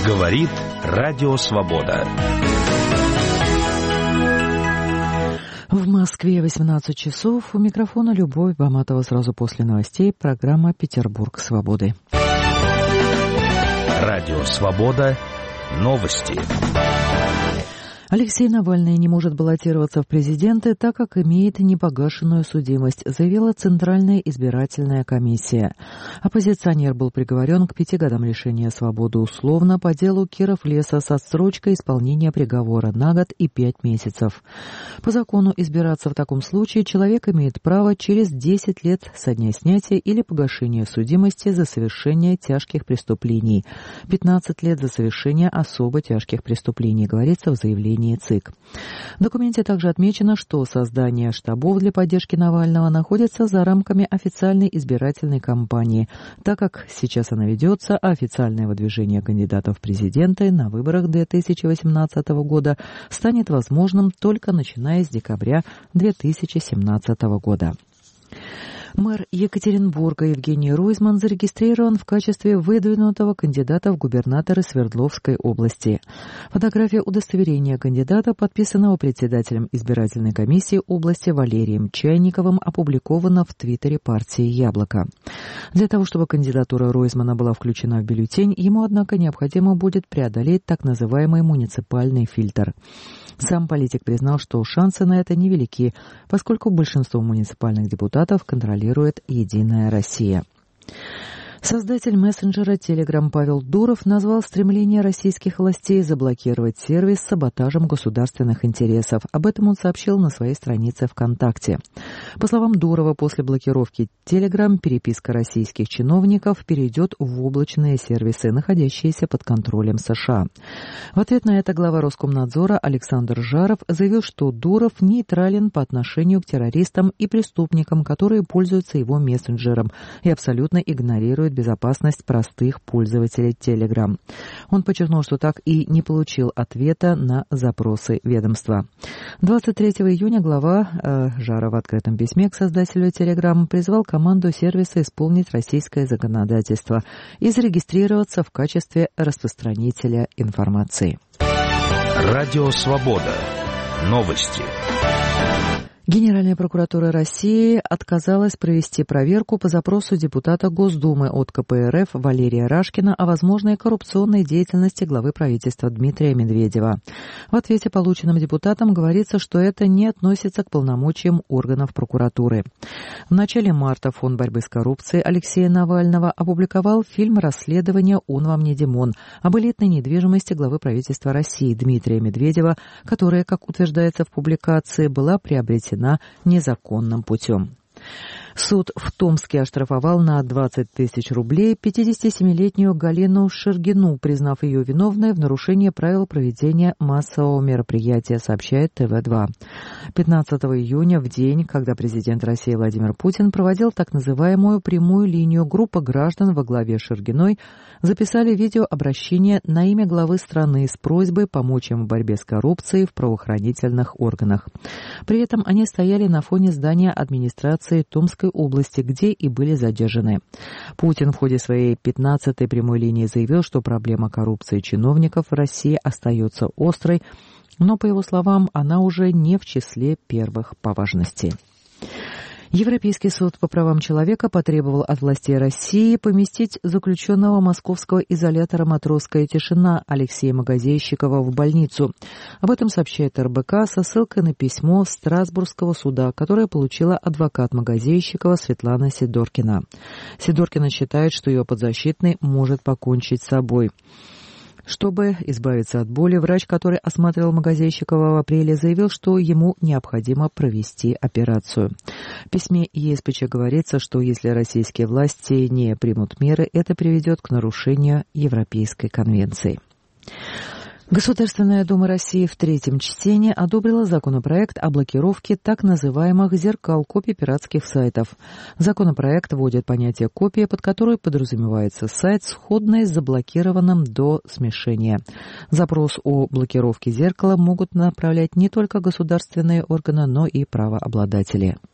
Говорит Радио Свобода. В Москве 18 часов. У микрофона Любовь Баматова. Сразу после новостей программа «Петербург свободы». Радио Свобода. Новости. Алексей Навальный не может баллотироваться в президенты, так как имеет непогашенную судимость, заявила Центральная избирательная комиссия. Оппозиционер был приговорен к 5 годам лишения свободы условно по делу Киров-Леса с отсрочкой исполнения приговора на год и 5 месяцев. По закону избираться в таком случае человек имеет право через 10 лет со дня снятия или погашения судимости за совершение тяжких преступлений, 15 лет за совершение особо тяжких преступлений, говорится в заявлении ЦИК. В документе также отмечено, что создание штабов для поддержки Навального находится за рамками официальной избирательной кампании, так как сейчас она ведется, а официальное выдвижение кандидатов в президенты на выборах 2018 года станет возможным только начиная с декабря 2017 года. Мэр Екатеринбурга Евгений Ройзман зарегистрирован в качестве выдвинутого кандидата в губернаторы Свердловской области. Фотография удостоверения кандидата, подписанного председателем избирательной комиссии области Валерием Чайниковым, опубликована в твиттере партии «Яблоко». Для того, чтобы кандидатура Ройзмана была включена в бюллетень, ему, однако, необходимо будет преодолеть так называемый муниципальный фильтр. Сам политик признал, что шансы на это невелики, поскольку большинство муниципальных депутатов контролирует «Единая Россия». Создатель мессенджера Telegram Павел Дуров назвал стремление российских властей заблокировать сервис саботажем государственных интересов. Об этом он сообщил на своей странице ВКонтакте. По словам Дурова, после блокировки Telegram переписка российских чиновников перейдет в облачные сервисы, находящиеся под контролем США. В ответ на это глава Роскомнадзора Александр Жаров заявил, что Дуров нейтрален по отношению к террористам и преступникам, которые пользуются его мессенджером, и абсолютно игнорирует безопасность простых пользователей Telegram. Он подчеркнул, что так и не получил ответа на запросы ведомства. 23 июня глава Жаров в открытом письме к создателю Telegram призвал команду сервиса исполнить российское законодательство и зарегистрироваться в качестве распространителя информации. Радио Свобода. Новости. Генеральная прокуратура России отказалась провести проверку по запросу депутата Госдумы от КПРФ Валерия Рашкина о возможной коррупционной деятельности главы правительства Дмитрия Медведева. В ответе, полученном депутатом, говорится, что это не относится к полномочиям органов прокуратуры. В начале марта Фонд борьбы с коррупцией Алексея Навального опубликовал фильм расследования «Он вам не Димон» об элитной недвижимости главы правительства России Дмитрия Медведева, которая, как утверждается в публикации, была приобретена незаконным путем. Суд в Томске оштрафовал на 20 тысяч рублей 57-летнюю Галину Шергину, признав ее виновной в нарушении правил проведения массового мероприятия, сообщает ТВ-2. 15 июня, в день, когда президент России Владимир Путин проводил так называемую прямую линию, группа граждан во главе Шергиной записали видеообращение на имя главы страны с просьбой помочь им в борьбе с коррупцией в правоохранительных органах. При этом они стояли на фоне здания администрации Томской области, где и были задержаны. Путин в ходе своей 15-й прямой линии заявил, что проблема коррупции чиновников в России остается острой, но, по его словам, она уже не в числе первых по важности. Европейский суд по правам человека потребовал от властей России поместить заключенного московского изолятора «Матросская тишина» Алексея Магазейщикова в больницу. Об этом сообщает РБК со ссылкой на письмо Страсбургского суда, которое получила адвокат Магазейщикова Светлана Сидоркина. Сидоркина считает, что ее подзащитный может покончить с собой. Чтобы избавиться от боли, врач, который осматривал Магазейщикова в апреле, заявил, что ему необходимо провести операцию. В письме ЕСПЧ говорится, что если российские власти не примут меры, это приведет к нарушению Европейской конвенции. Государственная Дума России в третьем чтении одобрила законопроект о блокировке так называемых зеркал копий пиратских сайтов. Законопроект вводит понятие «копия», под которой подразумевается сайт, сходный с заблокированным до смешения. Запрос о блокировке зеркала могут направлять не только государственные органы, но и правообладатели.